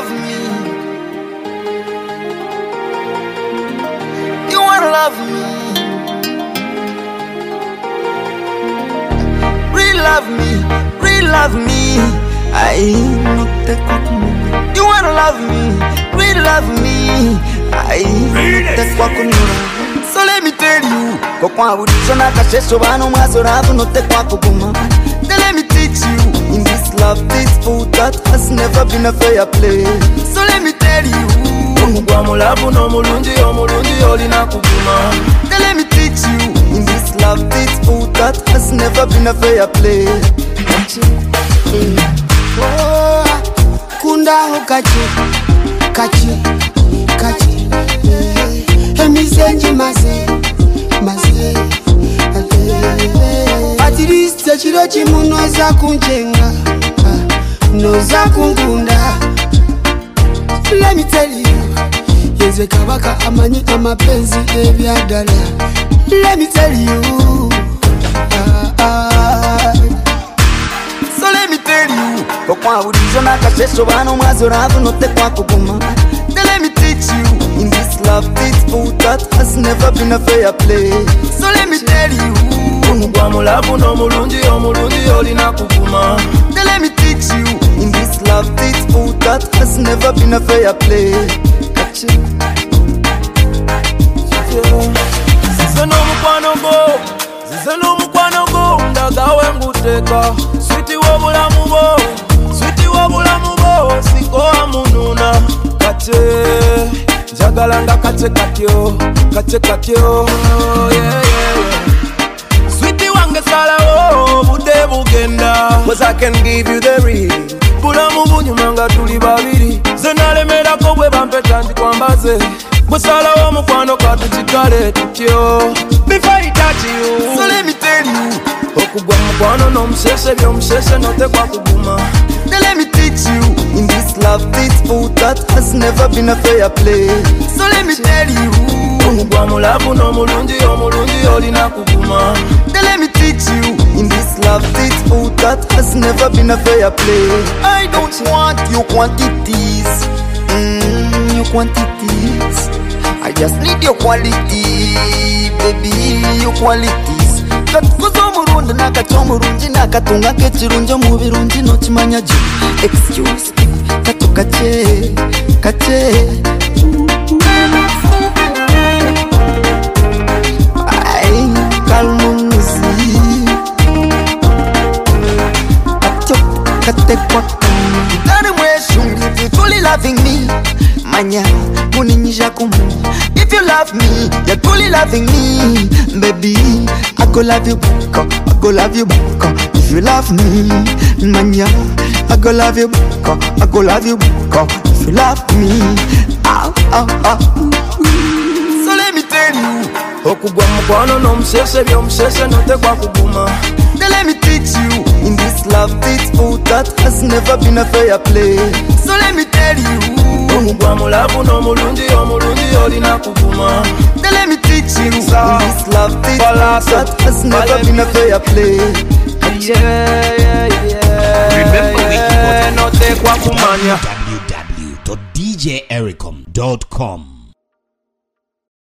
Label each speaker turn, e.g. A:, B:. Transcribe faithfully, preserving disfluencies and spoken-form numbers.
A: love me. You wanna love me. Real love me, real love me. I no te kwakunura. You wanna love me, real love me. I no te kwakunura. So let me tell you, kokwa budizo na kasheso bano mazoravu no te kwakuguma. Then let me teach you, in this love peaceful that has never been a fair play. So let me tell you,
B: omugwa mulabu no mulungi omulungi olina kuguma.
A: Then let me teach you, in this love peaceful that has never been a fair play. Oh, kunda hokachi, kachi, kachi. Emisenji maze, maze. At least chiro chimu noza kunjenga, noza kungunda. Let me tell you, yeze kabaka amanyi amapenzi ebyagala. Let me tell you, ah, ah. So let me tell you, kokwa budizo na kasheso bano mazoravu no te kwakuguma. Then let me teach you, in this love peaceful that has never been a fair play. So let me tell you,
B: omugwa mulabu no mulungi omulungi olina kuguma.
A: Then let me teach you, in this love peaceful that has never been a fair play.
B: Zize no mukwano go, zize no mukwano go, ndagawe nguteka. Switi wobulamu bo, switi wobulamu bo, siko amununa. Kate, jagalanga kate katyo, kate katyo, yeah, yeah, yeah. Sweetie wange salawo, bude bugenda. Cause I can give you the real. Bulamu bunyumanga tuli babiri. Zenale mera kobwe bampeta ndi kwambaze. Busalawo mukwano katuchikale tutyo. Before I touch you,
A: so let me tell you,
B: okugwa mukwano no musese byo musese no te kwa kuguma.
A: Then let me teach you, in this love peaceful that has never been a fair play. So let me tell you,
B: omugwa mulabu no mulungi omulungi olina kuguma.
A: Then let me teach you, in this love peaceful that has never been a fair play. I don't want your quantities, mm, your quantities. I just need your quality, baby, your qualities. Katukuzo murundi nakacho murungi nakatunga kechirunjo mubirungi no chimanya jo. Excuse me, katu kache, kache. Ay, kalmuzi. Acho, kate kwa. That way shungi, if you truly loving me, manya, muninyisha kumu. If you love me, you're truly loving me, baby. I go love you back, I go love you back. If you love me, manya, I go love you back, I go love you back. If you love me, ow, ow, ow. So let me tell you,
B: okugwa mukwano no musese byo musese no te kwa kuguma.
A: Then let me teach you, in this love peaceful that has never been a fair play. So let me tell you,
B: omugwa mulabu no mulungi omulungi olina kuguma.
A: Then let me teach you, in this love peaceful that has never been a fair play.
B: Yeah, yeah, yeah.
C: Remember we
B: no te kwa kumanya.
C: w w w dot d j ericom dot com